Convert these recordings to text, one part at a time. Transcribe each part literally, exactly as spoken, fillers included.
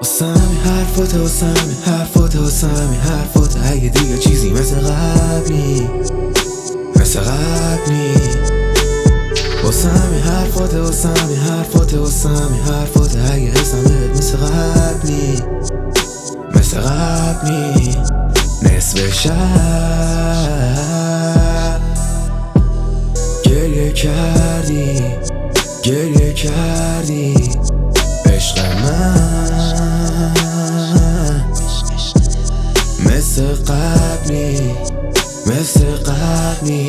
واسمی حرفات واسمی حرفات واسمی حرفات اگه دیگه چیزی مثل قبلی مثل قبلی واسمی حرفات واسمی حرفات واسمی حرفات اگه حسمت مثل قبلی مثل قبلی نصف شب گریه کردی گریه کردی عشق من مثل قبلی مثل قبلی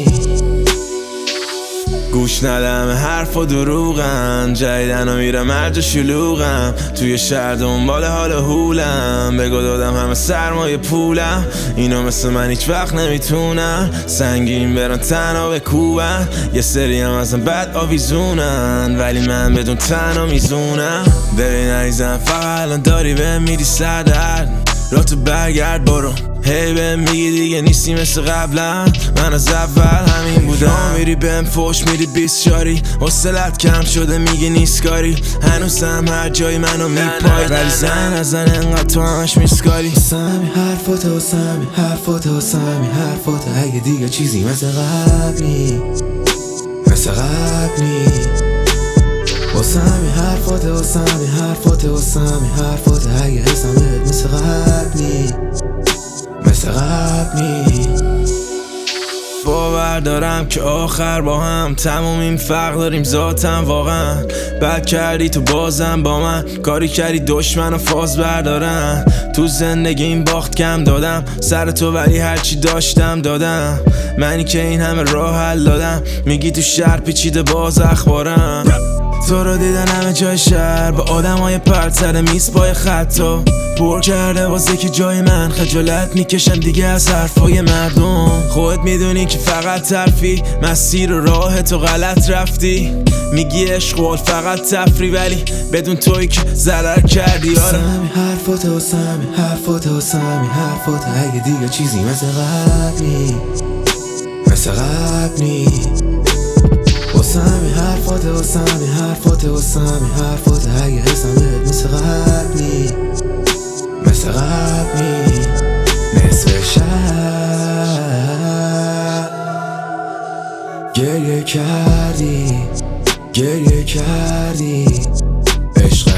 گوش ندم حرف و دروغم جدیدن و میرم مرج شلوغم توی شهر دنبال حال هولم بگو دادم همه سرمایه پولم اینو مثل من هیچ وقت نمیتونن سنگین برن تنها بکوبن یه سری هم ازم بد آویزونن ولی من بدون تنها میزونم ببین عزیزم فقط الان داری به میری سردرد را تو برگرد برو هی بهم میگی دیگه نیستی مثل قبلا من از اول همین بودم میری بهم فوش میری بیست شاری حوصلت کم شده میگی نیست کاری هنوزم هر جای منو میپای ولی زن از زن انقدر تو همش میسکاری واسمی حرفات واسمی حرفات واسمی حرفات اگه دیگه چیزی مثل قبلی مثل قبلی واسمی حرفات واسمی حرفات واسمی حرفات اگه حسمت مثل قبلی مثل قبلی باور دارم که آخر با هم تموم این فرق داریم ذاتم واقعا بد کردی تو بازم با من کاری کردی دشمن و فاز بردارم تو زندگی این باخت کم دادم سر تو ولی هرچی داشتم دادم منی که این همه راه حل دادم میگی تو شهر پیچیده باز اخبارم تو رو دیدن همه جای شهر با آدم های پرد سر میز پای خطا پر کرده واسه که جای من خجالت میکشم دیگه از حرفای مردم خودت میدونی که فقط ترفی مسیر و راه تو غلط رفتی میگی عشق فقط تفری ولی بدون توی که ضرر کردی آره واسمی حرفات واسمی حرفات واسمی حرفات اگه دیگه چیزی مثل قبلی مثل قبلی واسمی حرفات واسمی حرفات واسمی حرفات اگه حسمت مثل قبلی مثل قبلی نصف شب گریه کردی گریه کردی عشق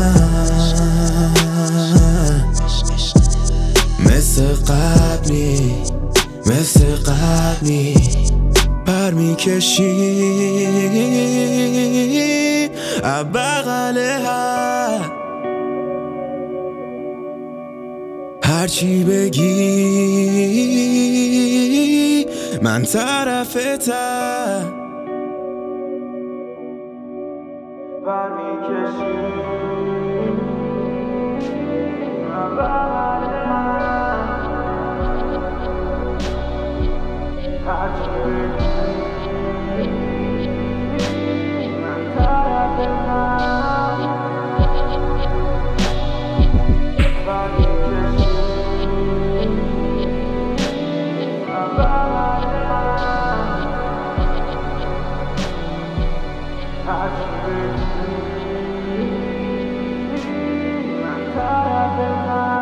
من مثل قبلی مثل قبلی پر میکشی بغل هر هرچی بگی من طرفتم پر میکشی بغل هر هرچی بگی I'm